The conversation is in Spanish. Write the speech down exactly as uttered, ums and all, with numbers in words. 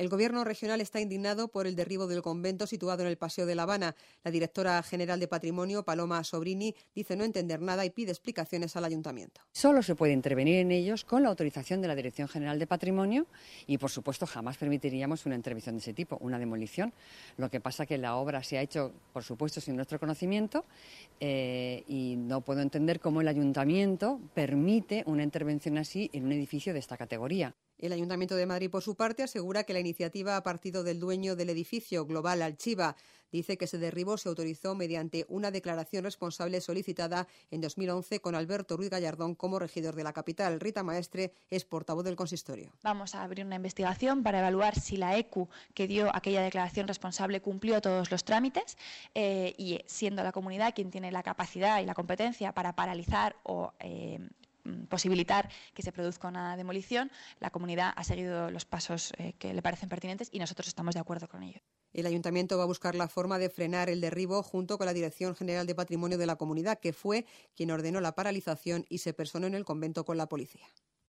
El Gobierno regional está indignado por el derribo del convento situado en el Paseo de La Habana. La directora general de Patrimonio, Paloma Sobrini, dice no entender nada y pide explicaciones al Ayuntamiento. Solo se puede intervenir en ellos con la autorización de la Dirección General de Patrimonio y, por supuesto, jamás permitiríamos una intervención de ese tipo, una demolición. Lo que pasa es que la obra se ha hecho, por supuesto, sin nuestro conocimiento eh, y no puedo entender cómo el Ayuntamiento permite una intervención así en un edificio de esta categoría. El Ayuntamiento de Madrid, por su parte, asegura que la iniciativa ha partido del dueño del edificio, Global Alchiva. Dice que ese derribo se autorizó mediante una declaración responsable solicitada en dos mil once con Alberto Ruiz Gallardón como regidor de la capital. Rita Maestre es portavoz del consistorio. Vamos a abrir una investigación para evaluar si la E C U que dio aquella declaración responsable cumplió todos los trámites eh, y siendo la comunidad quien tiene la capacidad y la competencia para paralizar o eh, posibilitar que se produzca una demolición, la comunidad ha seguido los pasos eh, que le parecen pertinentes y nosotros estamos de acuerdo con ello. El Ayuntamiento va a buscar la forma de frenar el derribo junto con la Dirección General de Patrimonio de la Comunidad, que fue quien ordenó la paralización y se personó en el convento con la policía.